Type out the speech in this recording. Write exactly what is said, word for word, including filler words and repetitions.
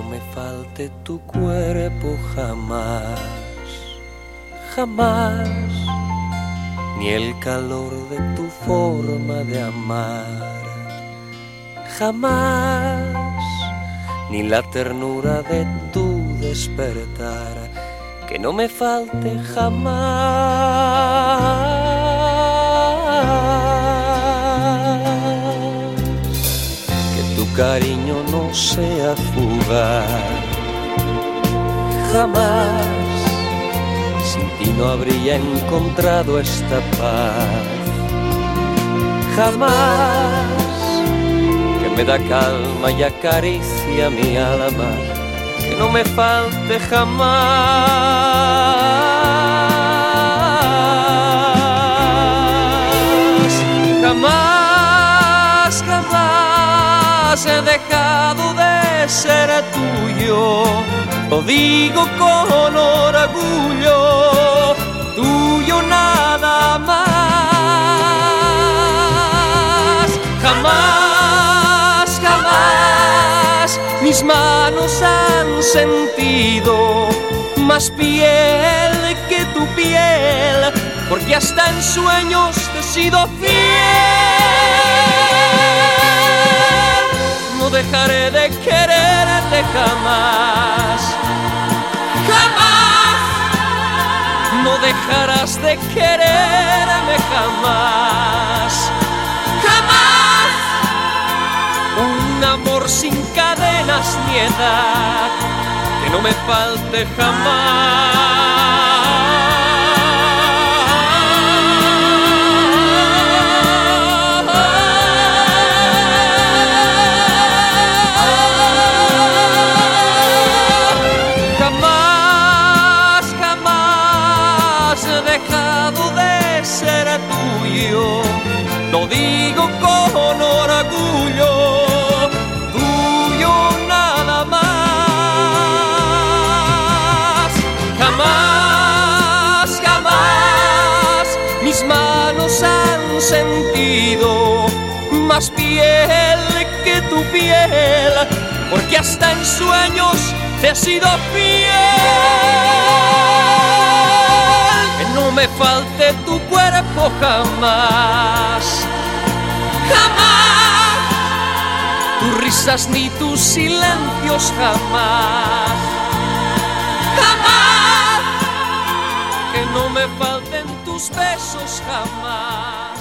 me falte tu cuerpo jamás, jamás, ni el calor de tu forma de amar, jamás, ni la ternura de tu despertar, que no me falte jamás, que tu cariño no sea fugaz, jamás, sin ti no habría encontrado esta paz, jamás, que me da calma y acaricia mi alma, que no me falte jamás, jamás, jamás he dejado de ser tuyo, lo digo con orgullo, tuyo nada más, jamás, jamás mis manos han sentido más piel que tu piel, porque hasta en sueños te he sido fiel. No dejaré de quererte jamás, jamás. No dejarás de quererme jamás, jamás. Un amor sin cadenas ni edad, que no me falte jamás. Lo digo con orgullo, tuyo nada más, jamás, jamás mis manos han sentido más piel que tu piel, porque hasta en sueños te he sido fiel. Que no me falte tu cuerpo jamás, jamás, tus risas ni tus silencios jamás, jamás, que no me falten tus besos jamás.